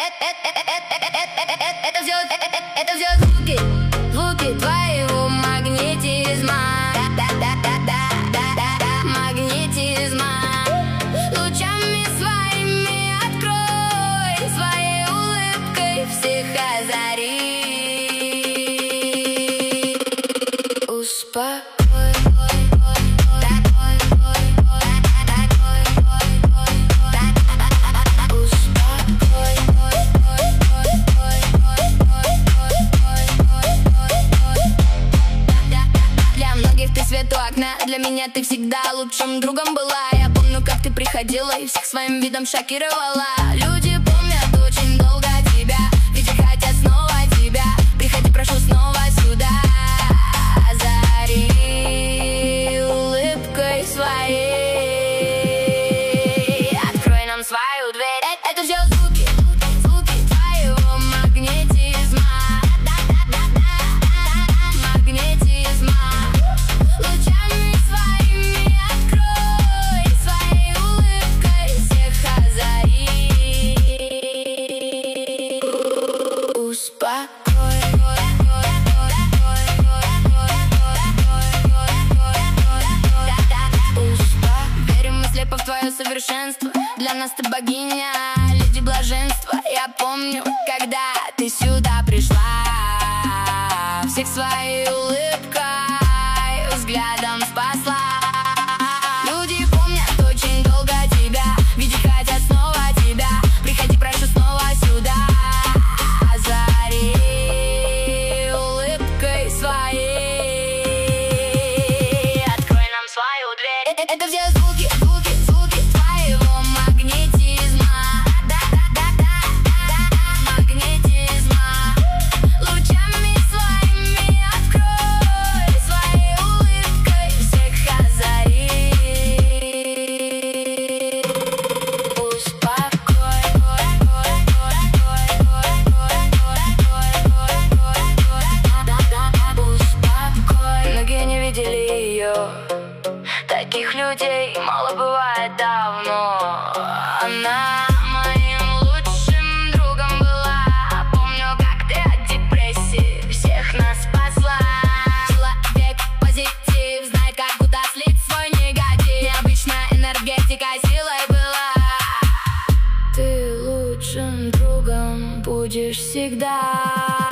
Это все звуки твоего магнетизма. Магнетизма. Лучами своими открой, своей улыбкой всех озари. Успокой. Свет у окна, для меня ты всегда лучшим другом была. Я помню, как ты приходила и всех своим видом шокировала. Люди помнят очень долго тебя, ведь хотят снова тебя. Приходи, прошу, снова сюда. Озари улыбкой своей, открой нам свою дверь. Это все звуки твоего магнетизма. Магнетизма. Лучами своими открой, своей улыбкой всех озари. Успокой. Верим мы слепо в твое совершенство. Для нас ты богиня, леди блаженства. Я помню, когда ты сюда пришла, всех своей улыбкой, взглядом спасла. Люди помнят очень долго тебя, видеть хотят снова тебя. Приходи, прошу, снова сюда. Озари улыбкой своей, открой нам свою дверь. Это все звуки твоего магнетизма. Магнетизма. Лучами своими открой, своей улыбкой всех озари. Успокой. Успокой. Многие не видели ее. Таких людей мало бывает давно. Она моим лучшим другом была. Помню, как ты от депрессии всех нас спасла. Человек позитив, знает, как куда слить свой негатив. Необычная энергетика силой была. Ты лучшим другом будешь всегда.